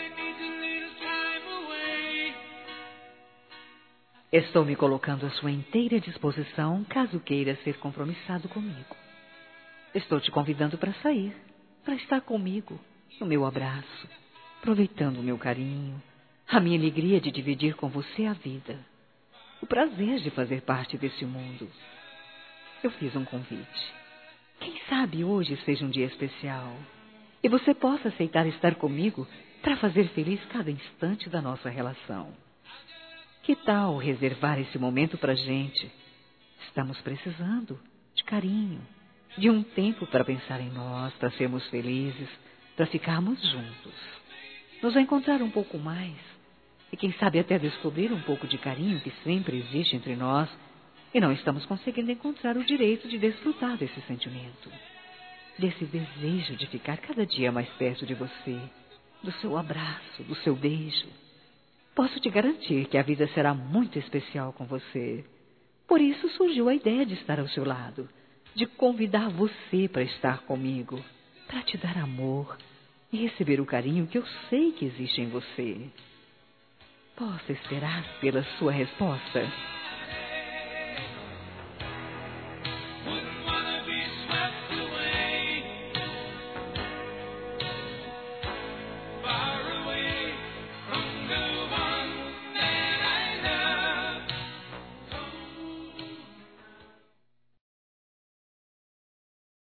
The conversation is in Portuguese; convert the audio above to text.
Estou me colocando à sua inteira disposição, caso queira ser compromissado comigo. Estou te convidando para sair, para estar comigo, no meu abraço, aproveitando o meu carinho, a minha alegria de dividir com você a vida, o prazer de fazer parte desse mundo. Eu fiz um convite. Quem sabe hoje seja um dia especial e você possa aceitar estar comigo para fazer feliz cada instante da nossa relação. Que tal reservar esse momento para a gente? Estamos precisando de carinho, de um tempo para pensar em nós, para sermos felizes, para ficarmos juntos, nos encontrar um pouco mais e quem sabe até descobrir um pouco de carinho que sempre existe entre nós e não estamos conseguindo encontrar o direito de desfrutar desse sentimento, desse desejo de ficar cada dia mais perto de você, do seu abraço, do seu beijo. Posso te garantir que a vida será muito especial com você. Por isso surgiu a ideia de estar ao seu lado, de convidar você para estar comigo, para te dar amor e receber o carinho que eu sei que existe em você. Posso esperar pela sua resposta?